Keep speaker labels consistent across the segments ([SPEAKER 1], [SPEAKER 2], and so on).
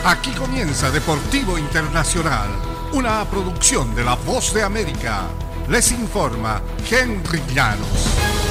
[SPEAKER 1] Aquí comienza Deportivo Internacional, una producción de La Voz de América. Les informa Henry Llanos.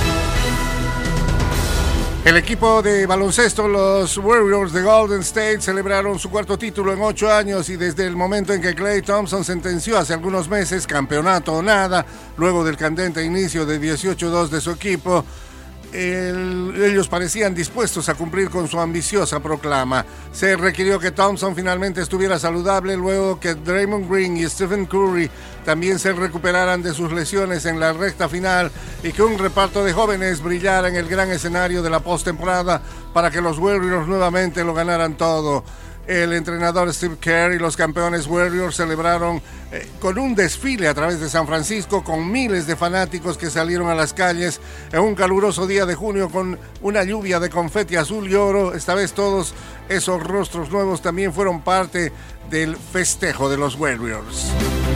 [SPEAKER 1] El equipo de baloncesto, los Warriors de Golden State, celebraron su cuarto título en 8 años y desde el momento en que Klay Thompson sentenció hace algunos meses campeonato o nada, luego del candente inicio de 18-2 de su equipo, ellos parecían dispuestos a cumplir con su ambiciosa proclama. Se requirió que Thompson finalmente estuviera saludable luego que Draymond Green y Stephen Curry también se recuperaran de sus lesiones en la recta final y que un reparto de jóvenes brillara en el gran escenario de la postemporada para que los Warriors nuevamente lo ganaran todo. El entrenador Steve Kerr y los campeones Warriors celebraron con un desfile a través de San Francisco con miles de fanáticos que salieron a las calles en un caluroso día de junio con una lluvia de confeti azul y oro. Esta vez todos esos rostros nuevos también fueron parte del festejo de los Warriors.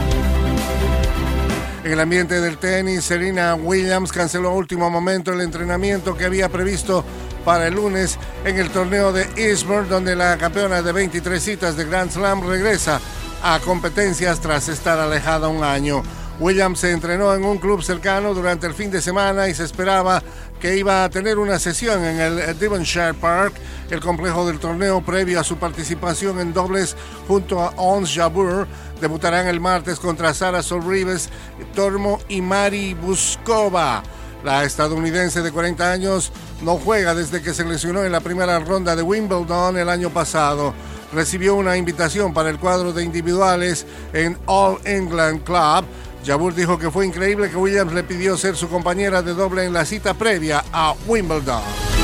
[SPEAKER 1] En el ambiente del tenis, Serena Williams canceló a último momento el entrenamiento que había previsto para el lunes en el torneo de Eastbourne, donde la campeona de 23 citas de Grand Slam regresa a competencias tras estar alejada un año. Williams se entrenó en un club cercano durante el fin de semana y se esperaba que iba a tener una sesión en el Devonshire Park, el complejo del torneo previo a su participación en dobles junto a Ons Jabeur. Debutarán el martes contra Sara Sorribes Tormo y Mari Buskova. La estadounidense de 40 años no juega desde que se lesionó en la primera ronda de Wimbledon el año pasado. Recibió una invitación para el cuadro de individuales en All England Club. Jabeur dijo que fue increíble que Williams le pidió ser su compañera de doble en la cita previa a Wimbledon.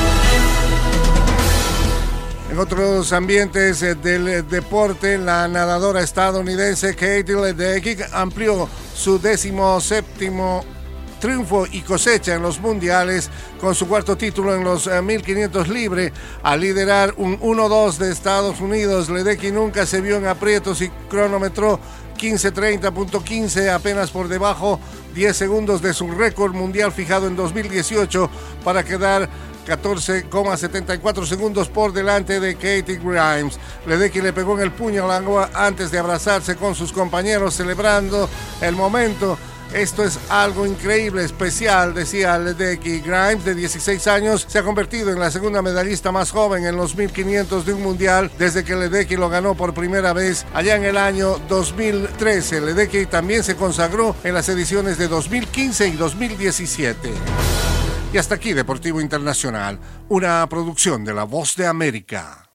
[SPEAKER 1] En otros ambientes del deporte, la nadadora estadounidense Katie Ledecky amplió su 17º triunfo y cosecha en los mundiales con su cuarto título en los 1500 libre. Al liderar un 1-2 de Estados Unidos, Ledecky nunca se vio en aprietos y cronometró 15:30.15, apenas por debajo 10 segundos de su récord mundial fijado en 2018 para quedar 14,74 segundos por delante de Katie Grimes. Ledecky le pegó en el puño al agua antes de abrazarse con sus compañeros celebrando el momento. Esto es algo increíble, especial, decía Ledecky. Grimes, de 16 años, se ha convertido en la segunda medallista más joven en los 1500 de un mundial desde que Ledecky lo ganó por primera vez allá en el año 2013. Ledecky también se consagró en las ediciones de 2015 y 2017. Y hasta aquí Deportivo Internacional, una producción de La Voz de América.